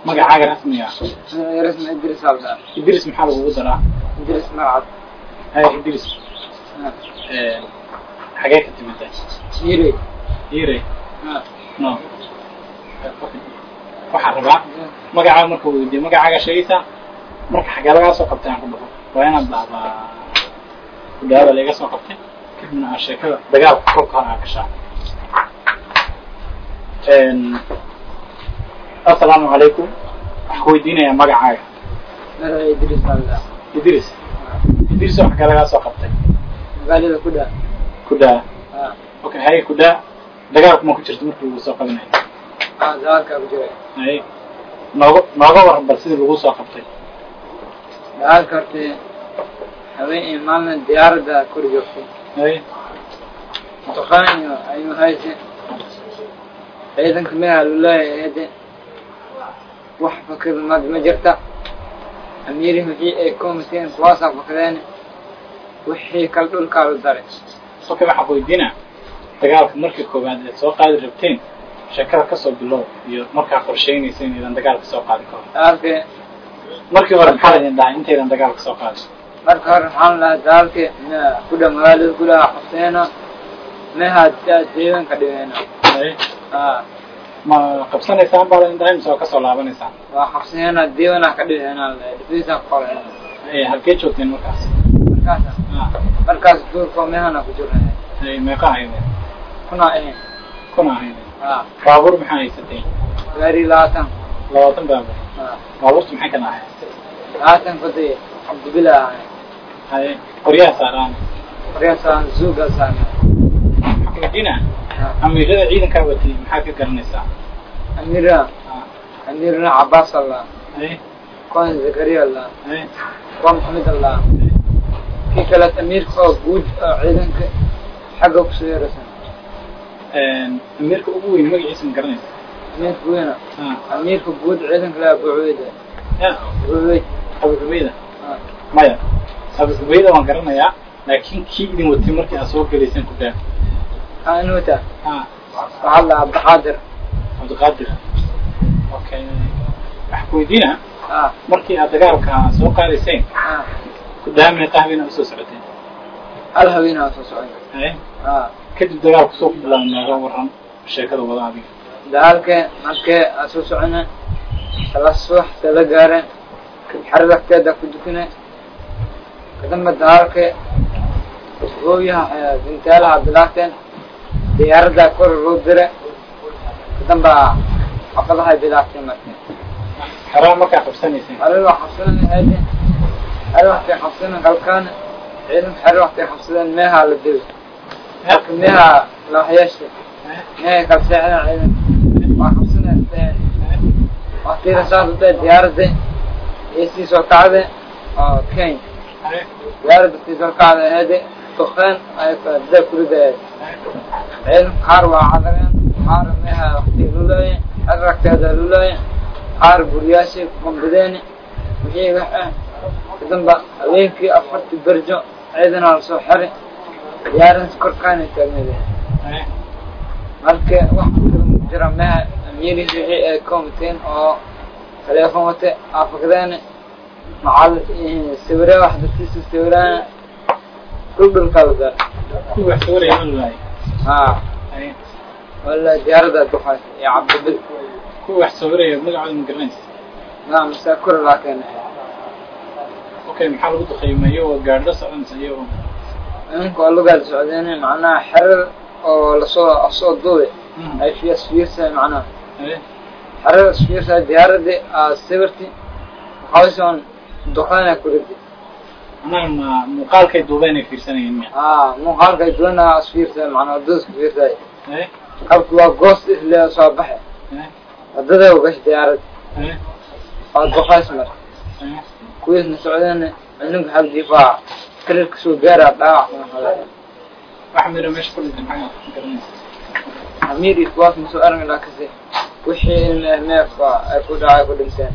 magacaaga rasmiga رسم إدريس هذا idris maxaa lagugu daraa إدريس مرعد idris xagee ka timida يري yire no waxaan rabaa magacaaga marka weydiiyo magacaaga sheegaysaa marka xagee lagaa soo qabtay aan ku dhaho waa inaad dhahdaa kudhaada laga soo qabtay kadibna aan sheekada dagaalka kolka hore aan gashaa assalaamu calaykum waxaan ku weydiinayaa magacaaga إدريس هذا idris idris oo xagee lagaa soo qabtay قال له كده kudhaa okay haye kudhaa dagaalku ma ku jirto markii lagu soo qabanayo ذاك أبو جري haye nooga waran bal sidii lagu soo qabtay ذاك كرتي هذين إيماننا ديار ده كورجوفي haye تخانيو أيوة هايتي أيضا كمية لله هذي وحفة كذا ما جرتا أميري مجيء كومتين تواصل فكذاني وحي كالدول كارو داري okay waxaan ku weydiinaa dagaalka markii koowaad ee soo qaadi rabteen sheekada ka soo bilow iyo markaa qorsheynaysa inaydan dagaalka soo qaadi karo ذاك markii hore maxaa idin dhahay intaydan dagaalka soo qaadin marka hore waxaan lahaa dagaalka kudha magaalada kudhaa qabteena meha deegan ka dhigayna haye ma qabsanaysaan baa idin dhahay mise waa kasoo laabanaysaan waa qabteena deegana ka dhigayna dhifisa qorayna halkee joogteen markaas markaas duurka mehana ku jirnay haye meeqa ahaydeen kuna ahayn kuna ahaydeen baabuur maxaa haysateen gaari 20 baabuur baabuurtu maxay kana ahayd 20 fadhi cabdibila haye qoryaha saaraan reesan zuuga saana weydiina amiirada ciidankaa watay maxaad ka garanaysaa أميرنا عباس الله كون زكريا الله كون محمد الله كي كانت أمير وجود عيدنك حقه كسير سنة أميرك أبوي ما اسم قرنيس أميرك وينه أميرك وجود عيدنك لا بعويدة أبو عبيدة ما يا أبو عبيدة ما قرنا يا لكن كي إذا متمر كي أسوق ليسن كده أنوتا والله عبد القادر أوكي أحكي دينا مركي أتجارك سوق ليسن دائما قهوينا أسوس عتين الهوينا أسوس عتين كده دجاج سوق بلا نجار ورم الشركة الوضع بيه دالك مكة أسوس عنا ثلاث صح ثلاث جارة حركة كده كدكنا كدم دالك هو يا بنتالها بلاكن ديار دا كور رودرة كدم با أقلها بلاكن مكة حرام مكة حبسني سين أروح حبسنا هذه أروح في حبسنا قلقان علم حروح في حبسنا ماها على الدل لكن ماها لو حيشت ماها كبسعنا علم وحبسنا الثاني وأخيرا صارت ديار دي يسي سوكعدة كين ديار دي سوكعدة هذه تخان ده كل ده علم حار وعذرين حار ماها وقتي لولاي أدرك هذا لولاي حار برياسي قنبداني وشي بحق كدن بقى لينكي أفرت برجو عيدنا على صحري ديارن سكر كانت كاملة marka wax jira ma amiri wixii koomteen oo telefoonka afkadaan macal sawirada wax dadkiisa sawiraan kulul kala ku wax sawirayaan wallahi wala diyaarada duqaas ya abdul ku wax sawiraya magacooda ma garanaysa naam sakur laakin okay maxaa lagu duqeeyay oo gaadho soconsayo انكو قالوا قاعد سعوديين معناها حرر او لصوت ضوء اي في اسفيرسا معناها حرر اسفيرسا ديار دي سيبرتي خاصون دخانه كردي انا مقال كي دوبين في سنين مقال كي دونا اسفيرسا معناها دوس كبيرتا قبل غوست اللي صباح هذا وقش ديار دخاس مر كويس نسعودين عندهم حق دفاع كل كسو جارة ضاع أحمد رمش كل الجماعة أمير إخوات مسؤول من الكذا وحي المهمة فأكون عايق الإنسان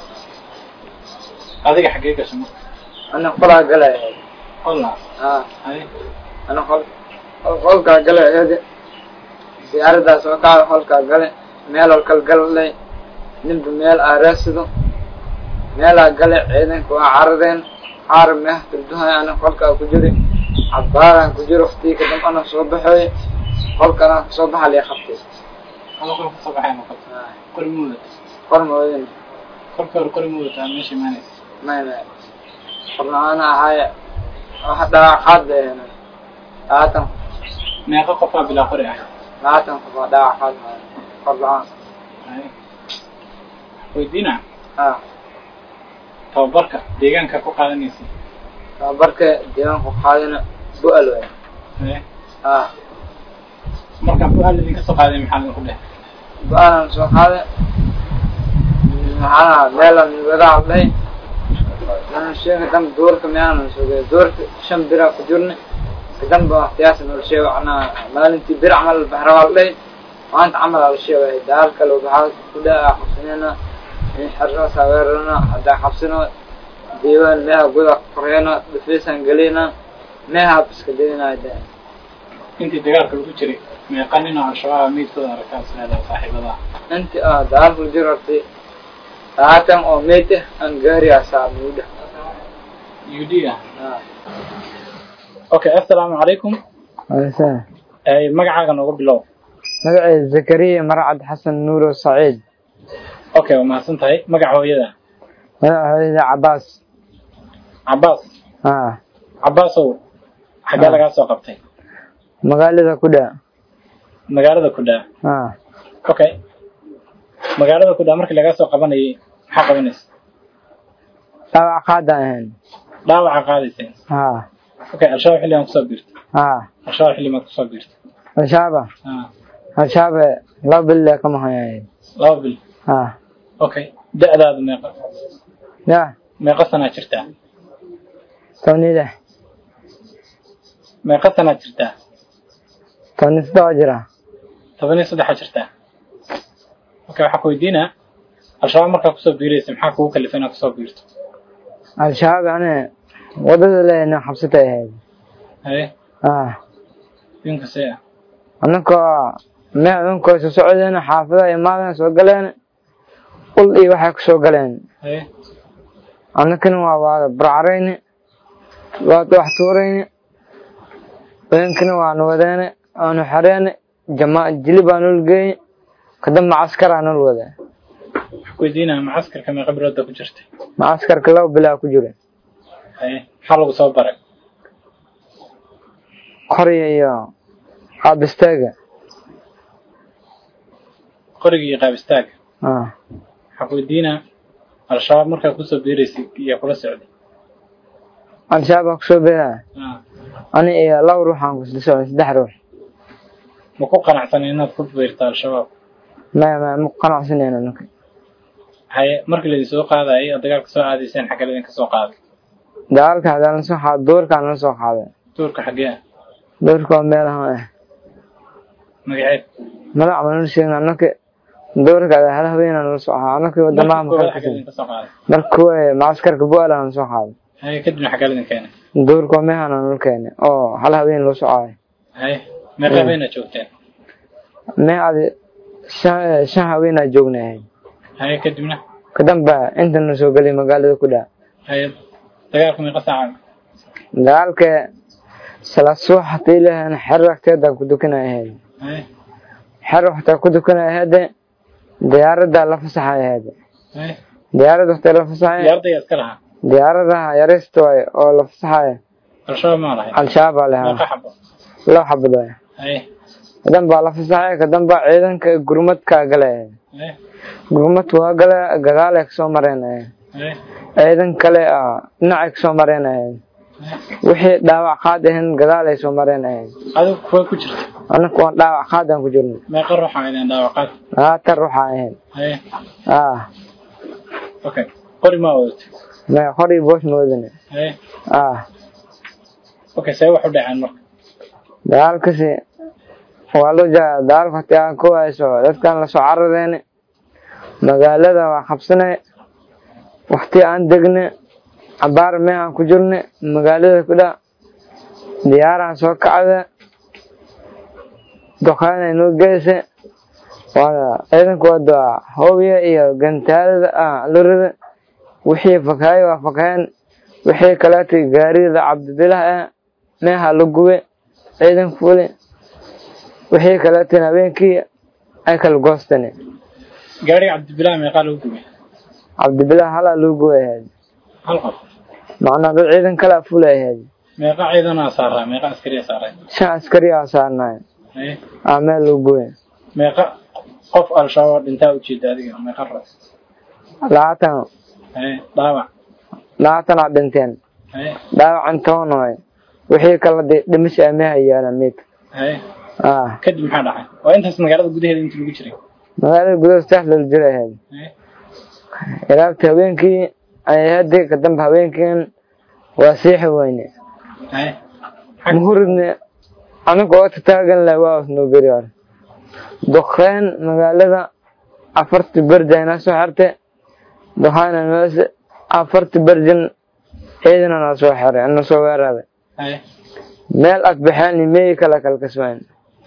هذه حقيقة شنو؟ أنا خلع قلع والله هاي أنا خلع قلع هذا زيارة سوكا خلع قلع ميل الكل قلع ninba meel aaraasido meelaa gale ciidanka waa caradeen carar meeha turduhay ana qolkaa ku jiri cabaaraan ku jiro waqtigii kadib ana soo baxooy qolkana kasoo baxa lee qabtay qolka kasoo baxay ma qabtay qori muuda qormooyin qolka qori muuda taa meeshii maanay ما قرنا هاي واحد أحد آتم ما يقف بلا قرية آتم واحد أحد قرآن ويدينا توبرك ديجان كفو قادنيسي توبرك ديجان كفو قادنا بقلوه مركب بقال اللي كسو قادم محل كله بقال سو قادم معنا ليلة من الوداع عليه أنا الشيء قدام دور كمان نسوي دور شم برا كجورنا قدام باحتياس إنه الشيء أنا ما أنت برا عمل البحر والله وأنت عمل على الشيء دار كلو بحال كده حسنا حرنا سويرنا حتى حسنا ديوان ما أقول قرينا بفلوس أنجلينا ما هابس كدينا ده أنت دار كلو بتشري ما يقننا على شباب ميت كذا ركاز هذا صاحب هذا أنت دار كجورتي آتم أو ميته أنجاري أصاب يودا يوديا أوكي السلام عليكم السلام أي مقعد نقول بلو مقعد زكريا مرعد حسن نور الصعيد أوكي وما سنتهي مقعد هو يدا هذا عباس عباس هو حاجة لك أسوق قبتي مقالة كده أوكي magaalada ku dhaa markii laga soo qabanayay maxaa qabanaysa dhaawaca qaadayseen okay al-shabaab xilli aan kusoo biirtay al-shabaab xilli maad kusoo biirtay al-shabaab 2 bil kama hayay 2 bil okay da'daadu meeqa sana jirtaa meeqa sana jirtaa 13 jirtaa okay waxa ku weydiinaa al-shabaab markaa kusoo biiraysa maxaa kugu kalifay inaad kusoo biirto al-shabaab yani wadada leena xabsatay ahayd yinka see annaka soo socdeen xaafada imaadeen soo galeen qul iyo waxay ku soo galeen annakana waa barcareen waa wax tuureen beenkana waa wadeen aanu xareen jamaa jilibaan ulgeey قدام معسكر أنا الوضع. كويدينا معسكر كم قبل رد كجرت. معسكر كله بلا كجرة. حلو صوبرك. قرية قابستاجة. قرية قابستاجة. حكويدينا الشباب مركب كوسو بيريس يقول سعودي. الشباب كوسو بيرا. أنا الله روح عنك سلسلة دحروح. مكو قناع سنين تكون بيرتا الشباب. ما مقنع سنين أنك هاي مركز اللي سوق هذا أي أدقاك سوق هذه سين حكى لنا كسوق هذا دارك هذا نسوق دور كان نسوق هذا دورك حقيقة دورك ميلها مقعد ما لا عملنا شيء أنك دورك هذا هلا بينا نسوق هذا أنك ودمام مركوه معسكر كبولا نسوق هذا هاي كده حكى لنا كان دورك ميها نقول هلا بينا نسوق هاي مرة بينا شوفتين ما هذا شهوينا جونا هاي كدمنا كدم با انت نسوق لي مقالة كده هاي دقالكم يقصع دقالك سلاسو حتى له نحرك تدا كدكنا هاي حرك كدكنا هذا ديار ده لفصح هذا ديار ده لفصح ديار ده يذكرها ديار ده يرستوي او لفصح الشباب ما راح الشباب عليها لا حب ده كدم با لفصح كدم با ciidanka gurmadka galay gurmad waa galay gadaal ay soo mareen ciidan kale dhinac soo mareen wixii dhaawac qaadeen gadaal ay soo mareen adigu kuwa ku jirta anaka waan dhaawac qaadan ku jirnay ma qaruuxa ayaan dhaawac qaad tar ruuxa ayeen okay qori ma wadato ma qori boos ma wadane okay say wax u dhacaan marka daalkaasi والله جا دار فتيان كويس dadkan la soo caradeen magaalada waa qabsanay waqti aan degne abaar meehan ku jirnay magaalada ku dhaa diyaaraan soo kacday doqaan inoo geysay waa ciidanku wada hoobiya iyo gantaalada lurida wixii fakay waa fakeen wixii kaleetay gaarida cabdibilah meeha la gubay ciidanku wali wixii kaleetay habeenkii ay kala goosteen gaari cabdibilah meeqa lagu gubay cabdibilah hala lagu gubay hal qof macna dad ciidan kala fulayay meeqa ciidan saaray meeqa askari saaray shan askari saarnay meel lagu gubay meeqa qof al-shabaab inta u jeedaa adiga meeqa ras laatan dhaawac dhinteen dhaawac intoonay wixii kala dhimasho ma hayaan mid kadib maxaa dhacay waa intaas magaalada gudaheeda inta lagu jiray magaalada gudaheeda sax loo jiray ilaabta habeenkii ay hadii ka dambe habeenkii waa siixi weyne muhuridna anagoo taagan la waa soo bariyo duqeen magaalada afarti barjayna soo xirtay duqaana mees afarti barjin ciidana soo xiray ana soo weeraray meel asbaxaan meey kala kasbaan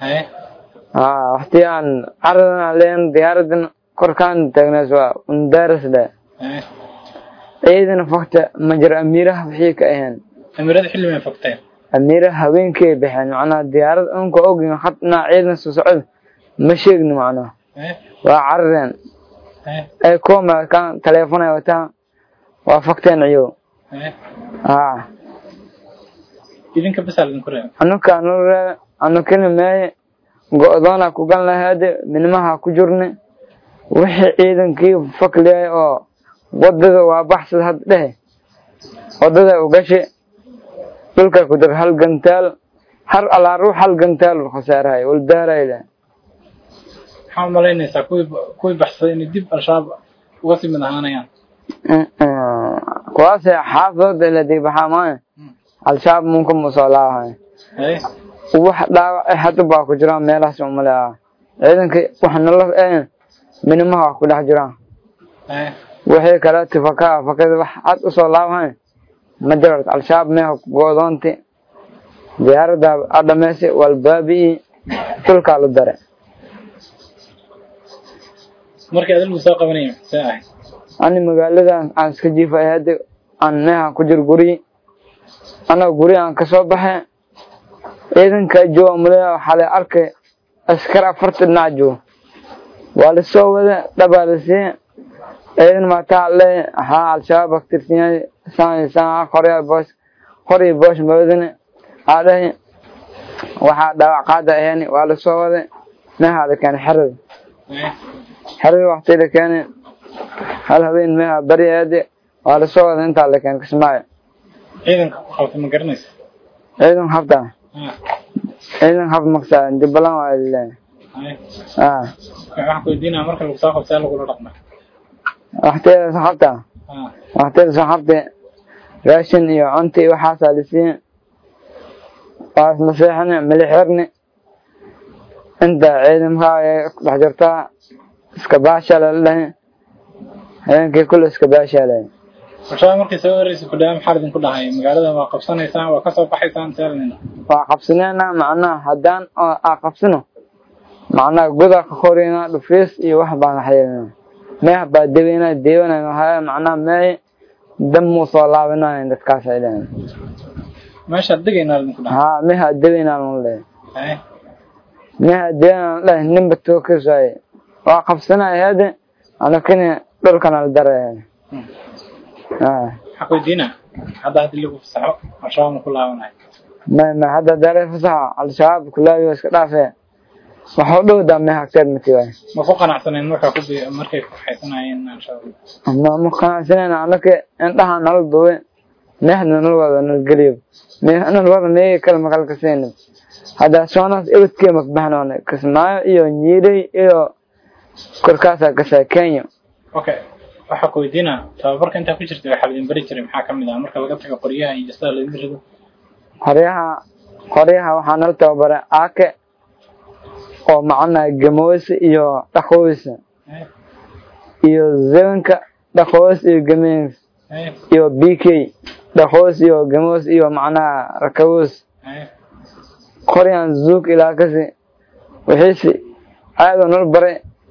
waqti aan aradan leen diyaaradan korkaan taagnaas waa undaarasda ciidana fakta majra amiraha wixii ka ahaan amirada xilli ma fakteen amiraha haweenkii bixin macna diyaarad unka ogin xadna ciidan soo socod ma sheegni macna waa carreen ay kooma kan telefoon ay wataan waa fakteen ciyo idinka basaalin ku reeb anukana meey go'doona ku gal lahayd minmaha ku jirnay wixii ciidankii fakliyay oo wadada waa baxsad had dhahay wadada u gashay dhulka ku dar hal gantaal har ala ruux hal gantaal khasaaray wal daarayda xamalayna kuwi baxsay in dib al-shabaab uga sii madahanayaan kuwaas xaafad la dib baxamaan al-shabaab mumkin musalaha wax dhaawac hadda baa ku jira meelahaas oo malaa ciidanka waxna la minmaha ku dhex jiraan wixii kala fakada wax aad u soo laabahay ma jiro al-shabaab meeha go'doonti diyaarada adhameysay walbaabi tulka lu dare markii aad lagu soo qabanay saahay ani magaalada aan iska jiifay hadda aan meeha ku jir guri ana guri aan ka soo baxay ciidanka joomlaa xalay arkay askar afartan naajo wala soo wada dhabalasi ciidan ma taale al-shabaab aktirtiyay saan qori bosh moodane aday waxa dhaawac qaada ayani wala soo wada meeha kan xarad waqtiga kan hal habeen meeha bariyaade wala soo wada inta la kan kismaayo ciidanka xalka ma garanaysa ciidan hafta ciidan haf maqsa dibalan waa ilaa waxaan ku diinaa marka lagu soo qabtay lagu dhaqmo waqtiga saxabta raashin iyo cunto waxa saalisiin waas maseexna milixirni inta ciidanka ay dhex jirta iska baashalay habeenkii kullu iska baashalay waxaa markii soo wareysay ku dhaam xaradin ku dhahay magaalada waa qabsanaysaan waa ka soo baxaysaan seelnina waa qabsanayna macnaha hadaan qabsano macnaha gudaha ka qorina dhufiis iyo wax baan xayirina meeha baadaweyna deewana macnaha meey dam soo laabanaa dadkaas ay leeyihiin meesha degayna ku dhahay meeha daweyna meeha deewana nimba tookisay waa qabsanay hada ana kan dhulkan la daray حقودينا هذا اللي هو فسحه عشان كلها ما هذا داري فسحه الشباب كلها يسك دافه وحدو دمها اكثر متي ما فوق قناعسنين marka ku markay ku xaysanayeen insha Allah ma qanacsaneen anaka intaha nal doowe meehna nal wada nal galiib meehna nal wada meey kala maqal ka seen hada soonas ibadkee makbaxnoon kasmaayo iyo ñiiray iyo korkaasa ka sheekeeyo okay waxa ku weydiinaa tababarka inta ku jirtay waxa la bari jiray maxaa kamid ah marka laga tago qoriyaha iyo sida la yiraahdo qoriyaha waxa nal tababaray aake oo macna gamoos iyo dhaqoos iyo zeelanka dhaqoos iyo gameens iyo BK dhaqoos iyo gamoos iyo macna rakaws qoriyan zuuk ilaa kasi wixii aad nal baray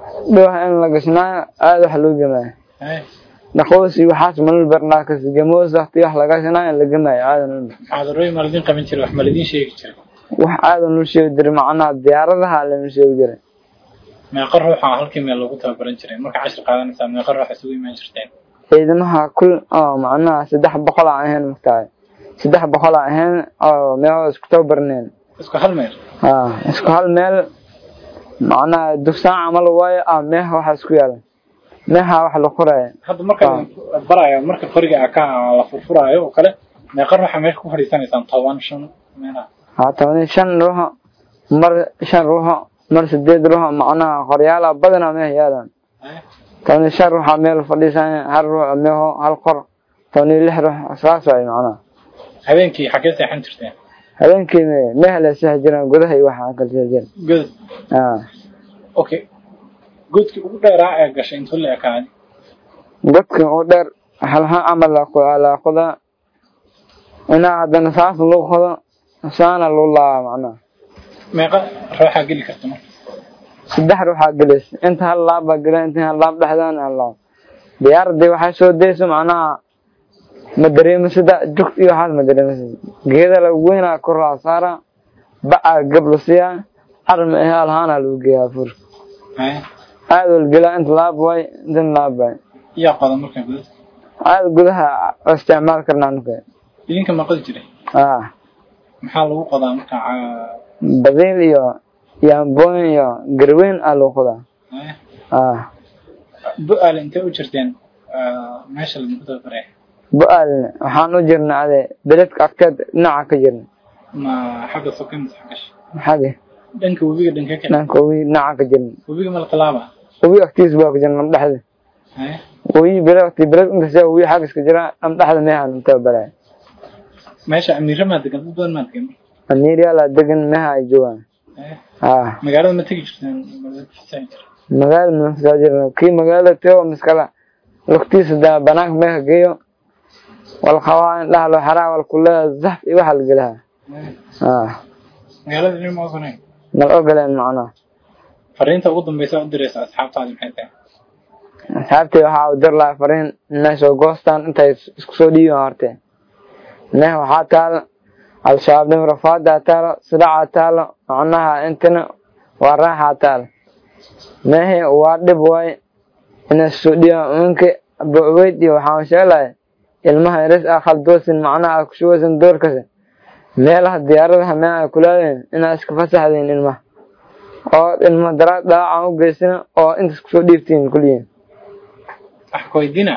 dhuuxa in la gashnaayo aada wax loo gamaayo dhaqoos iyo waxaas malal barnaa kas gamoos waqti wax la gashnaayo in la gamaayo aadan xaadarooyin maalidin qaban jiray wax maalidin sheegi jiray wax aadan loo sheegi jiray macnaha diyaaradaha lama sheegi jiray meeqa ruuxa halkii meel lagu tababaran jiray marka cashir qaadanaysaa meeqa ruuxa isugu imaan jirteen ciidamaha kul oo macnaha 300 aan ahayn mugtahay 300 aan ahayn oo meel isku tababarneen isku hal meel isku hal meel macnaha dugsiga amal waayo meeha waxa isku yaala meeha wax la qorayo hadda marka barayo marka qoriga ka la furfurayo oo kale meeqa ruuxa meesha ku fadhiisanaysan 15 meelaha 15 ruuxa mar 5 ruuxa mar 8 ruuxa macnaha qoryaala badana meeha yaalan 15 ruuxa meel fadhiisan hal ruux meeho hal qor 16 ruux asaas ay macnaha habeenkii xagee seexan jirteen habeenkii meeha la seexan jireen gudaha iyo waxa kala seexan good okay godki ugu dheeraa ee gashay intuu la ekaadi godki ugu dheer halha amal la qoda ina hadana saas loo qodo saana loo laa macnaha meeqa ruuxa gali karto saddex ruuxa galis inta hal laab galeen inta hal laab dhaxdaan allah diyaarada waxa soo deeso macnaha ma dareemisada jugti iyo hal ma dareemisada geeda la weynaa kor la saara baa gablusiya arma hal hana loo geeyaa fur aad wal gala inta laab way inta laab way ya qadan marka guud aad gudaha isticmaal karnaa ninka idinka ma qodi jiray maxaa lagu qodaa marka badil iyo yamboon iyo garweyn loo qodaa bu'aal intee u jirteen meesha lagu tababaray bu'aal waxaan u jirnaa beledka agteed dhinaca ka jirna ma xagga sokin xagga dhanka webiga dhanka dhinaca ka jirna webiga ma la talaaba webiga agtiis baa ku jirna dhaxda webiga beledka inta soo webiga xagga iska jira am dhaxda meehan tababaray meesha amiira ma degan badan ma degan amiira la degan meeha ay joogaan magaalada ma tagi jirteen magaalada ma sajirna kii magaalada teo miskala waqtiisa da banaanka meeha geeyo wal khawaan dhahlo xaraa wal kullu zahf iyo waxa la galaha magaalada ma ogoleen mal ogoleen macna fariinta ugu dambaysa u diraysa asxaabtaada maxay tahay asxaabtay waxa u dir la fariin meesha goostan intay isku soo dhiibaan horte meeha waxa taal al-shabaab nim rafaada taal sidaa taal macnaha intana waa raaxa taal meeha waa dib way ina soo dhiibaan buuweyd iyo waxa sheelay ilmaha yaris khaldoosin macnaha ku shoosan doorkasa meelaha diyaaradaha ma kulaadeen ina iska fasaxdeen ilmaha oo ilma daraad daaca u geysana oo inta isku soo dhiibtiin kulliin koydina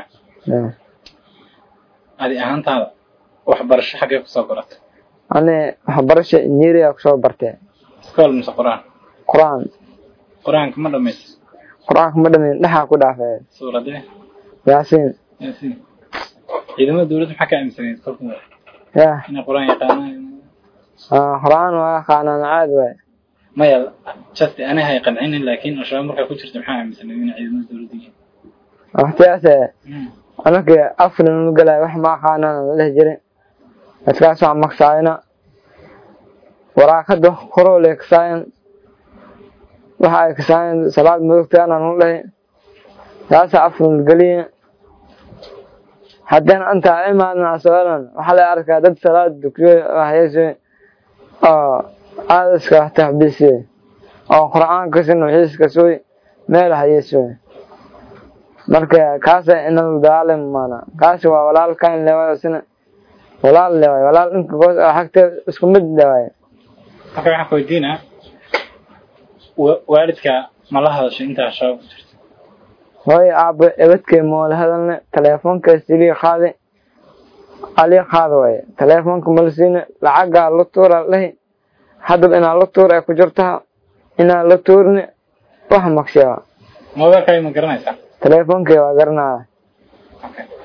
adi ahaantaada waxbarasho xagee ku soo baratay ani waxbarasho injineeriya ku soo bartay iskool mise quraan ma dhameysay quraanka ma dhameyn dhaxa ku dhaafay suuradee yaasin ciidamada dawladda maxaa ka aaminsanay iskoolka ina quraan yaqaanaan quraan waa qaanan aad way maya just ana hay qancin laakiin ashaab marka ku jirta maxaa aaminsanay in ciidamada dawladda waqtiyaase anaka afran u galay wax ma qaanan la jiray askaas aan maqsaayna waraaqada qorole kasaan waxa ay kasaan salaad mudugtaan aan u leeyahay taas afran galiye haddana anta imaadna sooran waxa la arkaa dad salaad dukiyo hay'ad aadaska tahbiisi oo quraanka sino xiiska soo meel hay'ad marka kaas inuu daalim maana kaas waa walaalkan leeyahay sina walaal inta goos xagta isku mid daaway waxa ku diina waalidka ma la hadashay inta shaab jirta way aab ebadkay mool hadalna telefoonka sidii qaaday ali qaadway telefoonka malsiina lacaga la tuura leh hadab ina la tuura ku jirta ina la tuurni wax maqshaa ma waa kay ma garanaysaa telefoonka waa garanaa okay